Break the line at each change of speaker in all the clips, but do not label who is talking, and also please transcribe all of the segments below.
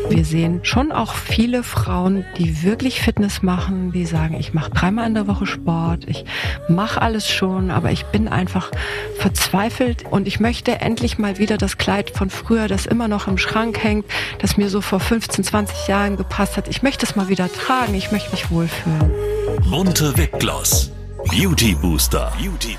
Wir sehen schon auch viele Frauen, die wirklich Fitness machen, die sagen, ich mache 3-mal in der Woche Sport, ich mache alles schon, aber ich bin einfach verzweifelt und ich möchte endlich mal wieder das Kleid von früher, das immer noch im Schrank hängt, das mir so vor 15, 20 Jahren gepasst hat. Ich möchte es mal wieder tragen, ich möchte mich wohlfühlen.
Bunte Wipgloss, Beauty Booster.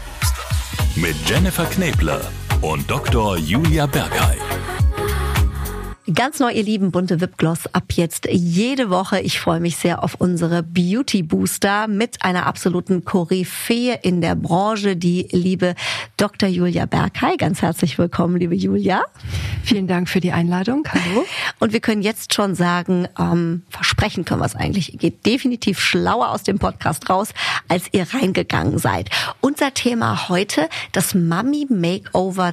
Mit Jennifer Knebler und Dr. Julia Bergheim.
Ganz neu, ihr Lieben, bunte Wipgloss ab jetzt jede Woche. Ich freue mich sehr auf unsere Beauty Booster mit einer absoluten Koryphäe in der Branche, die liebe Dr. Julia Bergheim. Ganz herzlich willkommen, liebe Julia.
Vielen Dank für die Einladung. Hallo.
Und wir können jetzt schon sagen, versprechen können wir es eigentlich. Ihr geht definitiv schlauer aus dem Podcast raus, als ihr reingegangen seid. Unser Thema heute, das Mummy Makeover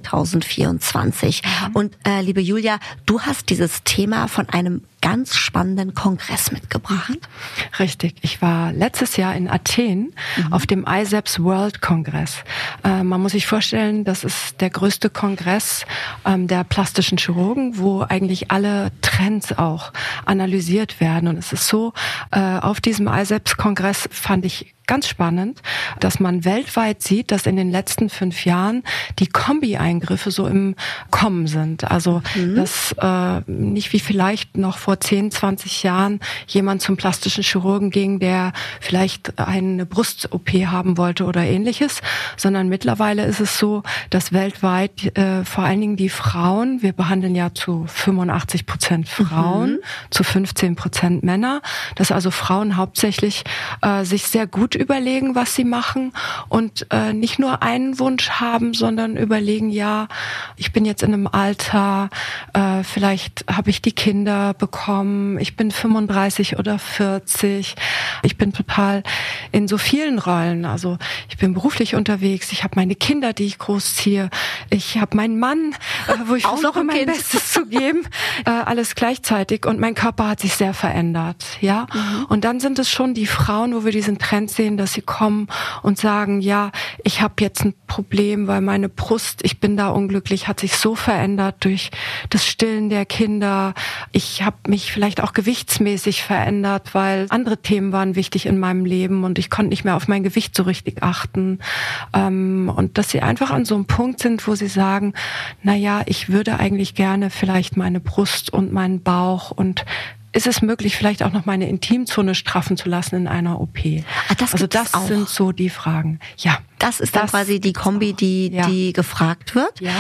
2024. Und liebe Julia, du hast dieses Thema von einem ganz spannenden Kongress mitgebracht.
Richtig. Ich war letztes Jahr in Athen auf dem ISEPS World Kongress. Man muss sich vorstellen, das ist der größte Kongress der plastischen Chirurgen, wo eigentlich alle Trends auch analysiert werden. Und es ist so, auf diesem ISEPS Kongress fand ich ganz spannend, dass man weltweit sieht, dass in den letzten 5 Jahren die Kombi-Eingriffe so im Kommen sind. Also, dass nicht wie vielleicht noch vor 10, 20 Jahren jemand zum plastischen Chirurgen ging, der vielleicht eine Brust-OP haben wollte oder ähnliches, sondern mittlerweile ist es so, dass weltweit vor allen Dingen die Frauen, wir behandeln ja zu 85% Frauen, zu 15% Männer, dass also Frauen hauptsächlich sich sehr gut überlegen, was sie machen und nicht nur einen Wunsch haben, sondern überlegen, ja, ich bin jetzt in einem Alter, vielleicht habe ich die Kinder bekommen, ich bin 35 oder 40, ich bin total in so vielen Rollen, also ich bin beruflich unterwegs, ich habe meine Kinder, die ich großziehe, ich habe meinen Mann, wo ich versuche, mein Bestes zu geben, alles gleichzeitig und mein Körper hat sich sehr verändert, ja, und dann sind es schon die Frauen, wo wir diesen Trend sehen, dass sie kommen und sagen, ja, ich habe jetzt ein Problem, weil meine Brust, ich bin da unglücklich, hat sich so verändert durch das Stillen der Kinder. Ich habe mich vielleicht auch gewichtsmäßig verändert, weil andere Themen waren wichtig in meinem Leben und ich konnte nicht mehr auf mein Gewicht so richtig achten. Und dass sie einfach an so einem Punkt sind, wo sie sagen, naja, ich würde eigentlich gerne vielleicht meine Brust und meinen Bauch und ist es möglich, vielleicht auch noch meine Intimzone straffen zu lassen in einer OP? Das sind so die Fragen. Ja.
Das ist dann quasi die Kombi, die gefragt wird.
Ja.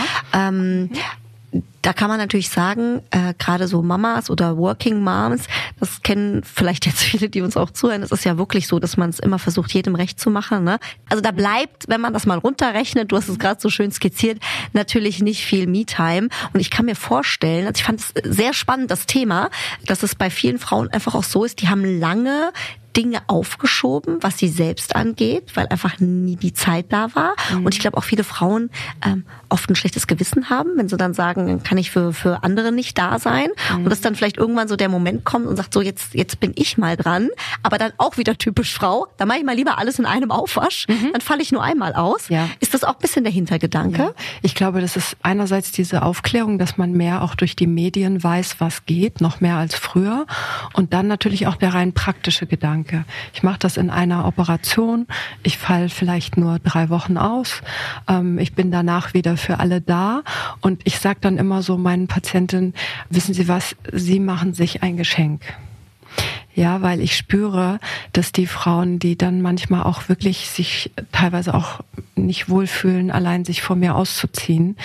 Da kann man natürlich sagen, gerade so Mamas oder Working Moms, das kennen vielleicht jetzt viele, die uns auch zuhören, es ist ja wirklich so, dass man es immer versucht, jedem recht zu machen, ne? Also da bleibt, wenn man das mal runterrechnet, du hast es gerade so schön skizziert, natürlich nicht viel Me-Time. Und ich kann mir vorstellen, also ich fand es sehr spannend, das Thema, dass es bei vielen Frauen einfach auch so ist, die haben lange Dinge aufgeschoben, was sie selbst angeht, weil einfach nie die Zeit da war. Und ich glaube auch viele Frauen oft ein schlechtes Gewissen haben, wenn sie dann sagen, dann kann ich für andere nicht da sein. Und dass dann vielleicht irgendwann so der Moment kommt und sagt, so jetzt bin ich mal dran. Aber dann auch wieder typisch Frau, da mache ich mal lieber alles in einem Aufwasch, dann falle ich nur einmal aus. Ja. Ist das auch ein bisschen der Hintergedanke?
Ja. Ich glaube, das ist einerseits diese Aufklärung, dass man mehr auch durch die Medien weiß, was geht, noch mehr als früher. Und dann natürlich auch der rein praktische Gedanke. Ich mache das in einer Operation, ich falle vielleicht nur 3 Wochen aus, ich bin danach wieder für alle da und ich sage dann immer so meinen Patientinnen, wissen Sie was, Sie machen sich ein Geschenk. Ja, weil ich spüre, dass die Frauen, die dann manchmal auch wirklich sich teilweise auch nicht wohlfühlen, allein sich vor mir auszuziehen,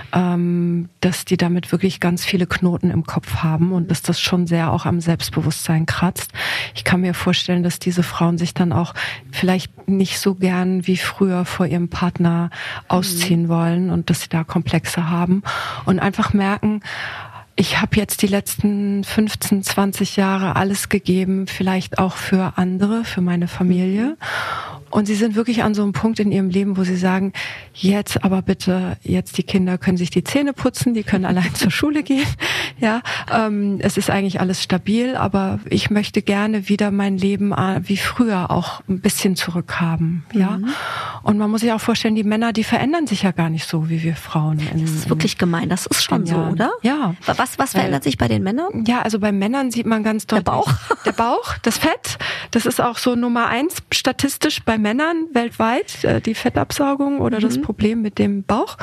dass die damit wirklich ganz viele Knoten im Kopf haben und dass das schon sehr auch am Selbstbewusstsein kratzt. Ich kann mir vorstellen, dass diese Frauen sich dann auch vielleicht nicht so gern wie früher vor ihrem Partner ausziehen wollen und dass sie da Komplexe haben und einfach merken, ich habe jetzt die letzten 15, 20 Jahre alles gegeben, vielleicht auch für andere, für meine Familie. Und sie sind wirklich an so einem Punkt in ihrem Leben, wo sie sagen, jetzt aber bitte, jetzt die Kinder können sich die Zähne putzen, die können allein zur Schule gehen. Ja, es ist eigentlich alles stabil, aber ich möchte gerne wieder mein Leben wie früher auch ein bisschen zurückhaben. Ja, und man muss sich auch vorstellen, die Männer, die verändern sich ja gar nicht so wie wir Frauen.
Das ist wirklich gemein. Das ist schon so, oder?
Ja.
Was verändert sich bei den Männern?
Ja, also bei Männern sieht man ganz deutlich. Der Bauch, das Fett. Das ist auch so Nummer 1 statistisch bei Männern weltweit, die Fettabsaugung oder das Problem mit dem Bauch.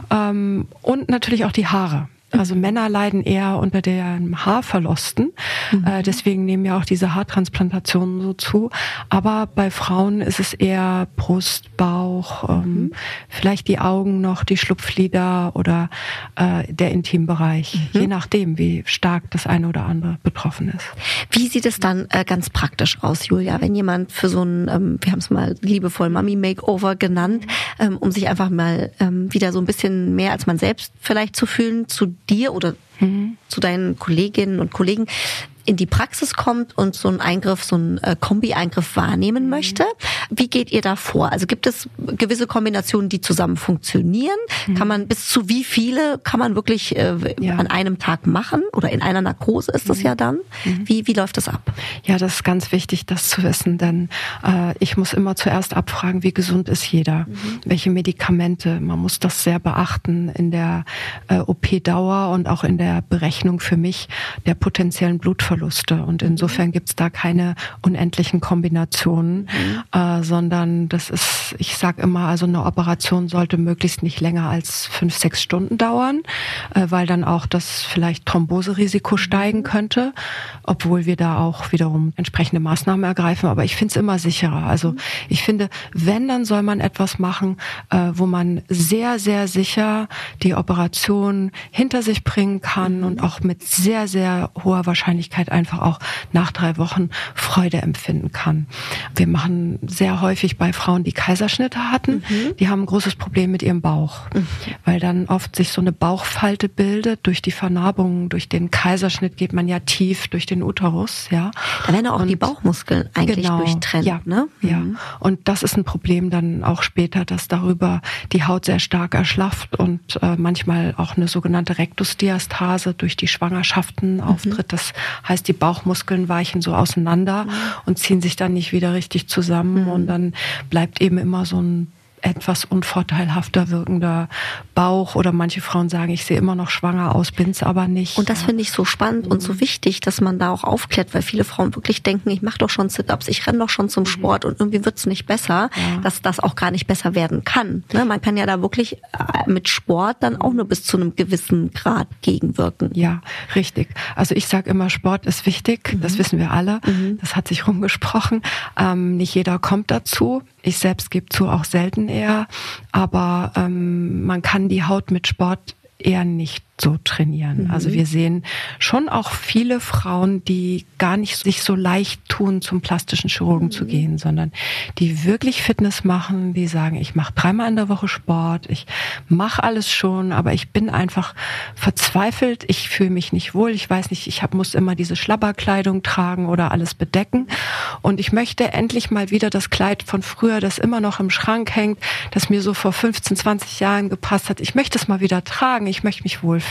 Und natürlich auch die Haare. Also Männer leiden eher unter den Haarverlusten. Deswegen nehmen ja auch diese Haartransplantationen so zu. Aber bei Frauen ist es eher Brust, Bauch, vielleicht die Augen noch, die Schlupflider oder der Intimbereich. Je nachdem, wie stark das eine oder andere betroffen ist.
Wie sieht es dann ganz praktisch aus, Julia, wenn jemand für so ein, wir haben es mal liebevoll Mami-Makeover genannt, um sich einfach mal wieder so ein bisschen mehr als man selbst vielleicht zu fühlen, zu dir oder zu deinen Kolleginnen und Kollegen in die Praxis kommt und so einen Eingriff, so einen Kombi-Eingriff wahrnehmen möchte. Wie geht ihr da vor? Also gibt es gewisse Kombinationen, die zusammen funktionieren? Kann man bis zu wie viele kann man wirklich an einem Tag machen? Oder in einer Narkose ist das ja dann? Wie läuft das ab?
Ja, das ist ganz wichtig, das zu wissen, denn ich muss immer zuerst abfragen, wie gesund ist jeder? Welche Medikamente? Man muss das sehr beachten in der OP-Dauer und auch in der Berechnung für mich der potenziellen Blutverluste. Und insofern gibt's da keine unendlichen Kombinationen, sondern das ist, ich sage immer, also eine Operation sollte möglichst nicht länger als 5-6 Stunden dauern, weil dann auch das vielleicht Thromboserisiko steigen könnte, obwohl wir da auch wiederum entsprechende Maßnahmen ergreifen. Aber ich finde es immer sicherer. Also ich finde, wenn, dann soll man etwas machen, wo man sehr, sehr sicher die Operation hinter sich bringen kann und auch mit sehr, sehr hoher Wahrscheinlichkeit einfach auch nach 3 Wochen Freude empfinden kann. Wir machen sehr häufig bei Frauen, die Kaiserschnitte hatten, die haben ein großes Problem mit ihrem Bauch, weil dann oft sich so eine Bauchfalte bildet. Durch die Vernarbung, durch den Kaiserschnitt geht man ja tief durch den Uterus. Ja.
Da werden auch die Bauchmuskeln eigentlich durchtrennt.
Ja,
ne?
Ja. Und das ist ein Problem dann auch später, dass darüber die Haut sehr stark erschlafft und manchmal auch eine sogenannte Rektusdiastase durch die Schwangerschaften auftritt. Das heißt, die Bauchmuskeln weichen so auseinander und ziehen sich dann nicht wieder richtig zusammen und dann bleibt eben immer so ein etwas unvorteilhafter wirkender Bauch oder manche Frauen sagen, ich sehe immer noch schwanger aus, bin's aber nicht.
Und das finde ich so spannend und so wichtig, dass man da auch aufklärt, weil viele Frauen wirklich denken, ich mache doch schon Sit-Ups, ich renne doch schon zum Sport und irgendwie wird's nicht besser, dass das auch gar nicht besser werden kann. Ne? Man kann ja da wirklich mit Sport dann auch nur bis zu einem gewissen Grad gegenwirken.
Ja, richtig. Also ich sage immer, Sport ist wichtig, das wissen wir alle, das hat sich rumgesprochen. Nicht jeder kommt dazu. Ich selbst gebe zu, auch selten eher, aber man kann die Haut mit Sport eher nicht so trainieren. Also wir sehen schon auch viele Frauen, die gar nicht sich so leicht tun, zum plastischen Chirurgen zu gehen, sondern die wirklich Fitness machen, die sagen, ich mache 3-mal in der Woche Sport, ich mache alles schon, aber ich bin einfach verzweifelt, ich fühle mich nicht wohl, ich weiß nicht, muss immer diese Schlabberkleidung tragen oder alles bedecken und ich möchte endlich mal wieder das Kleid von früher, das immer noch im Schrank hängt, das mir so vor 15, 20 Jahren gepasst hat, ich möchte es mal wieder tragen, ich möchte mich wohlfühlen.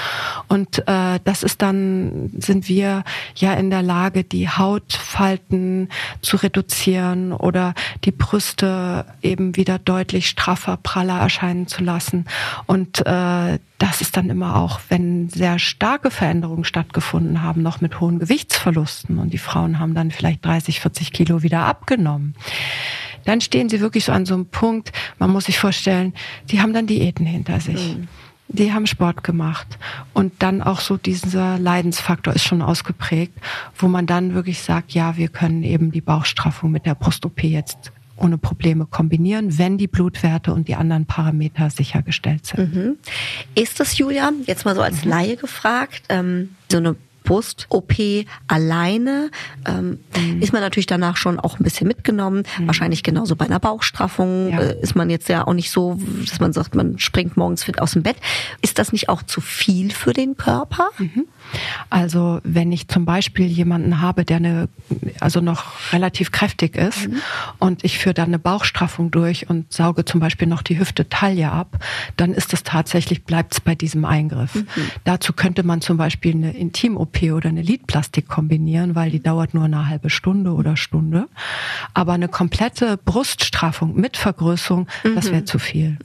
Und das ist dann, sind wir ja in der Lage, die Hautfalten zu reduzieren oder die Brüste eben wieder deutlich straffer, praller erscheinen zu lassen. Und das ist dann immer auch, wenn sehr starke Veränderungen stattgefunden haben, noch mit hohen Gewichtsverlusten und die Frauen haben dann vielleicht 30, 40 Kilo wieder abgenommen. Dann stehen sie wirklich so an so einem Punkt, man muss sich vorstellen, die haben dann Diäten hinter sich. Die haben Sport gemacht und dann auch so dieser Leidensfaktor ist schon ausgeprägt, wo man dann wirklich sagt, ja, wir können eben die Bauchstraffung mit der Brust-OP jetzt ohne Probleme kombinieren, wenn die Blutwerte und die anderen Parameter sichergestellt sind.
Ist das, Julia, jetzt mal so als Laie gefragt, so eine Brust-OP alleine. Ist man natürlich danach schon auch ein bisschen mitgenommen. Wahrscheinlich genauso bei einer Bauchstraffung ist man jetzt ja auch nicht so, dass man sagt, man springt morgens fit aus dem Bett. Ist das nicht auch zu viel für den Körper?
Also wenn ich zum Beispiel jemanden habe, der noch relativ kräftig ist und ich führe dann eine Bauchstraffung durch und sauge zum Beispiel noch die Hüfte Taille ab, dann ist es tatsächlich, bleibt es bei diesem Eingriff. Dazu könnte man zum Beispiel eine Intim-OP oder eine Lidplastik kombinieren, weil die dauert nur eine halbe Stunde oder Stunde. Aber eine komplette Bruststraffung mit Vergrößerung, das wäre zu viel.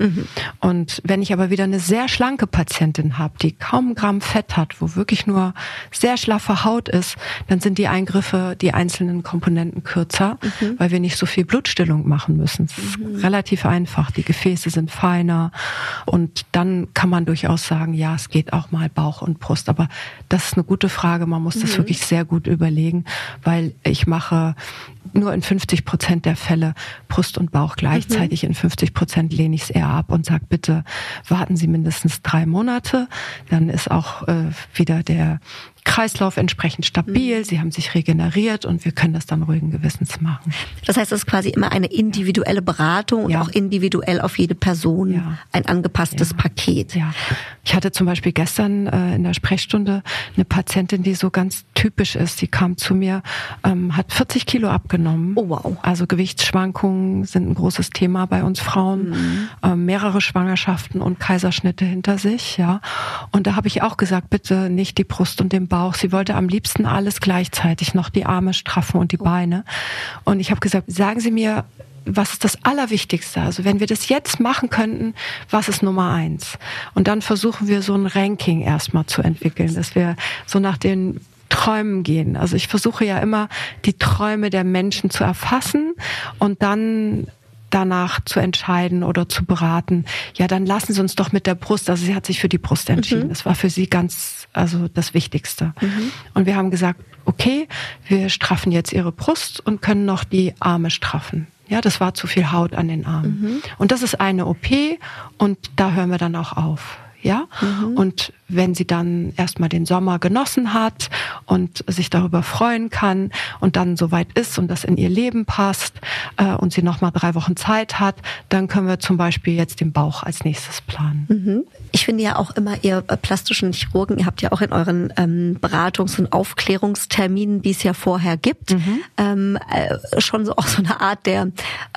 Und wenn ich aber wieder eine sehr schlanke Patientin habe, die kaum ein Gramm Fett hat, wo wirklich nur sehr schlaffe Haut ist, dann sind die Eingriffe, die einzelnen Komponenten kürzer, weil wir nicht so viel Blutstillung machen müssen. Es ist relativ einfach. Die Gefäße sind feiner und dann kann man durchaus sagen, ja, es geht auch mal Bauch und Brust. Aber das ist eine gute Frage. Man muss das wirklich sehr gut überlegen, weil ich mache nur in 50% der Fälle Brust und Bauch gleichzeitig. In 50% lehne ich es eher ab und sage, bitte warten Sie mindestens 3 Monate. Dann ist auch wieder der Kreislauf entsprechend stabil, sie haben sich regeneriert und wir können das dann ruhigen Gewissens machen.
Das heißt, es ist quasi immer eine individuelle Beratung und auch individuell auf jede Person ein angepasstes Paket.
Ja. Ich hatte zum Beispiel gestern in der Sprechstunde eine Patientin, die so ganz typisch ist. Die kam zu mir, hat 40 Kilo abgenommen.
Oh wow.
Also Gewichtsschwankungen sind ein großes Thema bei uns Frauen. Mehrere Schwangerschaften und Kaiserschnitte hinter sich. Ja. Und da habe ich auch gesagt, bitte nicht die Brust und den Bauch. Sie wollte am liebsten alles gleichzeitig, noch die Arme straffen und die Beine. Und ich habe gesagt, sagen Sie mir, was ist das Allerwichtigste? Also wenn wir das jetzt machen könnten, was ist Nummer 1? Und dann versuchen wir so ein Ranking erstmal zu entwickeln, dass wir so nach den Träumen gehen. Also ich versuche ja immer, die Träume der Menschen zu erfassen und dann danach zu entscheiden oder zu beraten, ja, dann lassen Sie uns doch mit der Brust, also sie hat sich für die Brust entschieden. Das war für sie also das Wichtigste. Und wir haben gesagt, okay, wir straffen jetzt ihre Brust und können noch die Arme straffen. Ja, das war zu viel Haut an den Armen. Und das ist eine OP und da hören wir dann auch auf. Ja, und wenn sie dann erstmal den Sommer genossen hat und sich darüber freuen kann und dann soweit ist und das in ihr Leben passt und sie nochmal 3 Wochen Zeit hat, dann können wir zum Beispiel jetzt den Bauch als nächstes planen.
Ich finde ja auch immer, ihr plastischen Chirurgen, ihr habt ja auch in euren Beratungs- und Aufklärungsterminen, die es ja vorher gibt, schon so auch so eine Art der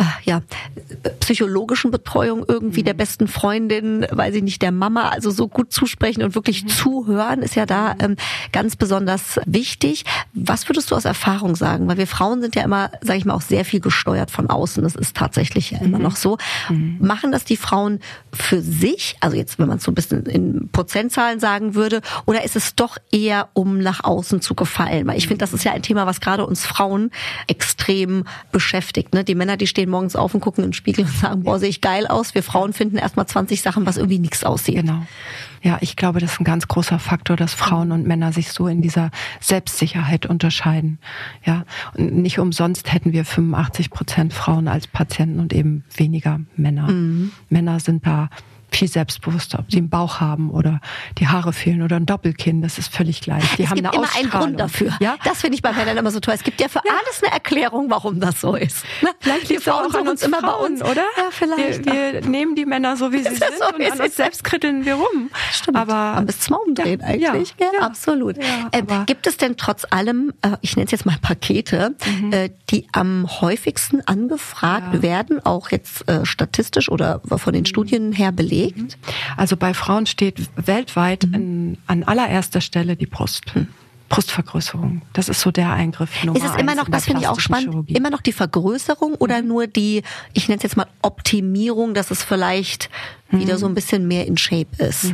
psychologischen Betreuung irgendwie der besten Freundin, weiß ich nicht, der Mama, also so gut zusprechen und wirklich zuhören ist ja da ganz besonders wichtig. Was würdest du aus Erfahrung sagen? Weil wir Frauen sind ja immer, sage ich mal, auch sehr viel gesteuert von außen. Das ist tatsächlich ja immer noch so. Machen das die Frauen für sich? Also jetzt, wenn man es so ein bisschen in Prozentzahlen sagen würde, oder ist es doch eher, um nach außen zu gefallen? Weil ich finde, das ist ja ein Thema, was gerade uns Frauen extrem beschäftigt. Ne? Die Männer, die stehen morgens auf und gucken in den Spiegel und sagen, boah, sehe ich geil aus. Wir Frauen finden erstmal 20 Sachen, was irgendwie nichts aussieht.
Genau. Ja, ich glaube, das ist ein ganz großer Faktor, dass Frauen und Männer sich so in dieser Selbstsicherheit unterscheiden. Ja, und nicht umsonst hätten wir 85% Frauen als Patienten und eben weniger Männer. Männer sind da viel selbstbewusster, ob sie einen Bauch haben oder die Haare fehlen oder ein Doppelkinn, das ist völlig gleich.
Es gibt immer einen Grund dafür. Ja? Das finde ich bei Männern immer so toll. Es gibt ja für alles eine Erklärung, warum das so ist.
Vielleicht die Frauen suchen uns immer Frauen, bei uns, oder?
Ja, vielleicht.
Wir nehmen die Männer so, wie sie sind so, und an uns selbst kritteln wir rum.
Stimmt. Aber man müsste es mal umdrehen eigentlich. Ja, absolut. Ja, gibt es denn trotz allem, ich nenne es jetzt mal Pakete, die am häufigsten angefragt werden, auch jetzt statistisch oder von den Studien her belegt?
Also bei Frauen steht weltweit an allererster Stelle die Brust. Brustvergrößerung. Das ist so der Eingriff Nummer 1.
Ist es immer noch, das finde ich auch spannend, Chirurgie. Immer noch die Vergrößerung oder nur die, ich nenne es jetzt mal Optimierung, dass es vielleicht wieder so ein bisschen mehr in Shape ist?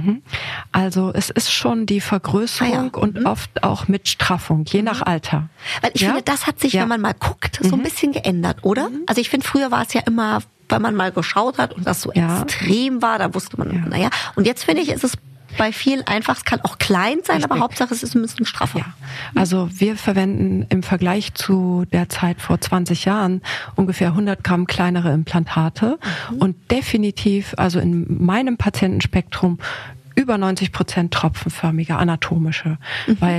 Also es ist schon die Vergrößerung und oft auch mit Straffung, je nach Alter.
Weil ich finde, das hat sich, wenn man mal guckt, so ein bisschen geändert, oder? Also ich finde, früher war es ja immer, weil man mal geschaut hat und das so extrem war, da wusste man, naja. Und jetzt finde ich, ist es bei vielen einfach, es kann auch klein sein, aber Hauptsache es ist ein bisschen straffer.
Ja. Also wir verwenden im Vergleich zu der Zeit vor 20 Jahren ungefähr 100 Gramm kleinere Implantate und definitiv, also in meinem Patientenspektrum, über 90% tropfenförmige, anatomische, weil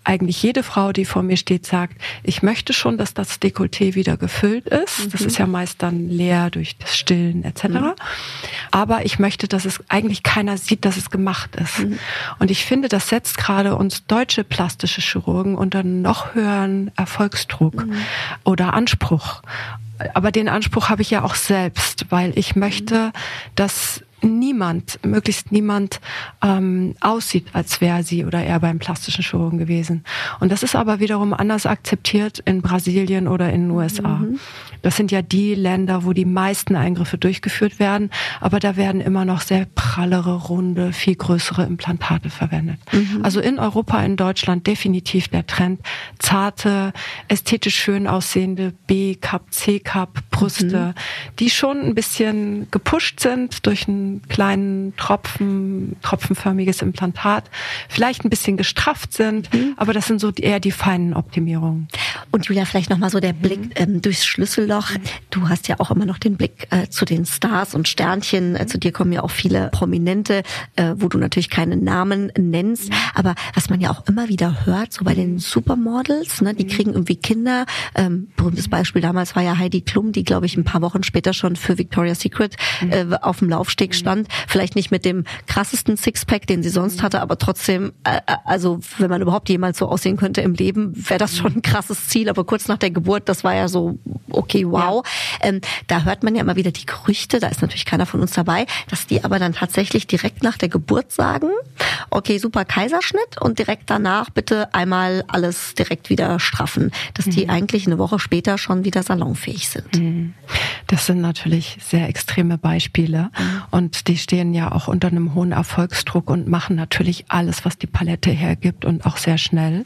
eigentlich jede Frau, die vor mir steht, sagt, ich möchte schon, dass das Dekolleté wieder gefüllt ist. Das ist ja meist dann leer durch das Stillen etc. Aber ich möchte, dass es eigentlich keiner sieht, dass es gemacht ist. Und ich finde, das setzt gerade uns deutsche plastische Chirurgen unter noch höheren Erfolgsdruck oder Anspruch. Aber den Anspruch habe ich ja auch selbst, weil ich möchte, dass möglichst niemand aussieht, als wäre sie oder er beim plastischen Chirurgen gewesen. Und das ist aber wiederum anders akzeptiert in Brasilien oder in den USA. Das sind ja die Länder, wo die meisten Eingriffe durchgeführt werden, aber da werden immer noch sehr prallere, runde, viel größere Implantate verwendet. Also in Europa, in Deutschland definitiv der Trend, zarte, ästhetisch schön aussehende B-Cup, C-Cup Brüste, die schon ein bisschen gepusht sind durch ein kleinen tropfenförmiges Implantat, vielleicht ein bisschen gestrafft sind, aber das sind so eher die feinen Optimierungen.
Und Julia, vielleicht nochmal so der Blick durchs Schlüsselloch. Du hast ja auch immer noch den Blick zu den Stars und Sternchen. Zu dir kommen ja auch viele Prominente, wo du natürlich keine Namen nennst. Aber was man ja auch immer wieder hört, so bei den Supermodels, ne, die kriegen irgendwie Kinder. Berühmtes Beispiel damals war ja Heidi Klum, die, glaube ich, ein paar Wochen später schon für Victoria's Secret auf dem Laufsteg stand. Vielleicht nicht mit dem krassesten Sixpack, den sie sonst hatte, aber trotzdem, also wenn man überhaupt jemals so aussehen könnte im Leben, wäre das schon ein krasses Ziel. Aber kurz nach der Geburt, das war ja so, okay, wow. Ja. Da hört man ja immer wieder die Gerüchte, da ist natürlich keiner von uns dabei, dass die aber dann tatsächlich direkt nach der Geburt sagen, okay, super Kaiserschnitt und direkt danach bitte einmal alles direkt wieder straffen, dass die eigentlich eine Woche später schon wieder salonfähig sind.
Das sind natürlich sehr extreme Beispiele und die stehen ja auch unter einem hohen Erfolgsdruck und machen natürlich alles, was die Palette hergibt und auch sehr schnell.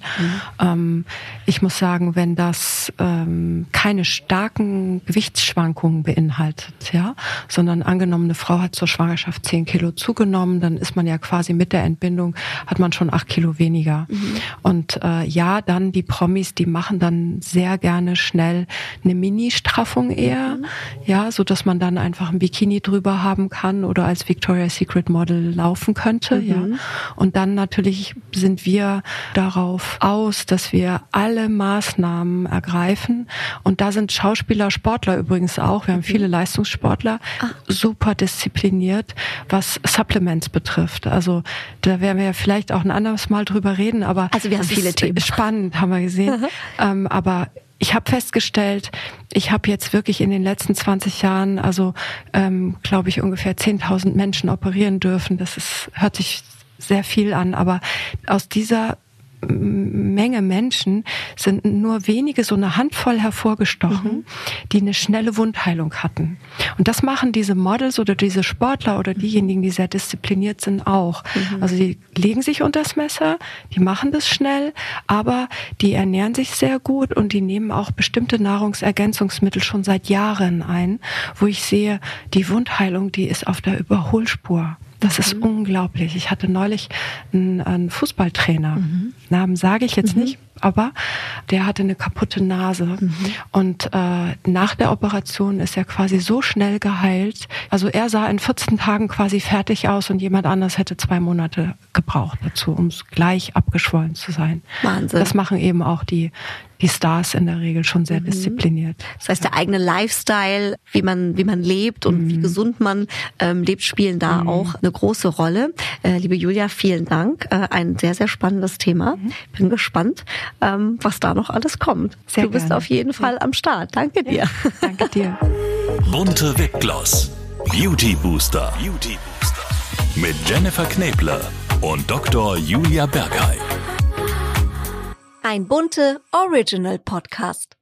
Ich muss sagen, wenn das keine starken Gewichtsschwankungen beinhaltet, ja, sondern angenommen, eine Frau hat zur Schwangerschaft 10 Kilo zugenommen, dann ist man ja quasi mit der Entbindung, hat man schon 8 Kilo weniger. Und ja, dann die Promis, die machen dann sehr gerne schnell eine Mini-Straffung eher, ja, so dass man dann einfach ein Bikini drüber haben kann oder als Victoria's Secret Model laufen könnte, ja. Und dann natürlich sind wir darauf aus, dass wir alle Maßnahmen ergreifen. Und da sind Schauspieler, Sportler übrigens auch. Wir haben viele Leistungssportler, super diszipliniert, was Supplements betrifft. Also da werden wir ja vielleicht auch ein anderes Mal drüber reden, aber
also wir haben viele Themen.
Spannend, haben wir gesehen. Aber ich habe festgestellt, ich habe jetzt wirklich in den letzten 20 Jahren, also glaube ich, ungefähr 10.000 Menschen operieren dürfen. Hört sich sehr viel an, aber aus dieser Menge Menschen sind nur wenige, so eine Handvoll hervorgestochen, die eine schnelle Wundheilung hatten. Und das machen diese Models oder diese Sportler oder diejenigen, die sehr diszipliniert sind, auch. Also die legen sich unters Messer, die machen das schnell, aber die ernähren sich sehr gut und die nehmen auch bestimmte Nahrungsergänzungsmittel schon seit Jahren ein, wo ich sehe, die Wundheilung, die ist auf der Überholspur. Das ist unglaublich. Ich hatte neulich einen Fußballtrainer. Namen sage ich jetzt nicht, aber der hatte eine kaputte Nase. Und nach der Operation ist er quasi so schnell geheilt. Also er sah in 14 Tagen quasi fertig aus und jemand anders hätte 2 Monate gebraucht dazu, um gleich abgeschwollen zu sein.
Wahnsinn.
Das machen eben auch die Stars in der Regel schon sehr diszipliniert.
Das heißt, der eigene Lifestyle, wie man lebt und wie gesund man lebt, spielen da auch eine große Rolle. Liebe Julia, vielen Dank. Ein sehr, sehr spannendes Thema. Bin gespannt, was da noch alles kommt.
Sehr
du bist
gerne.
Auf jeden Fall am Start. Danke dir.
Danke dir.
Bunte Wipgloss. Beauty Booster. Mit Jennifer Knebler und Dr. Julia Bergheim.
Ein Bunte Original Podcast.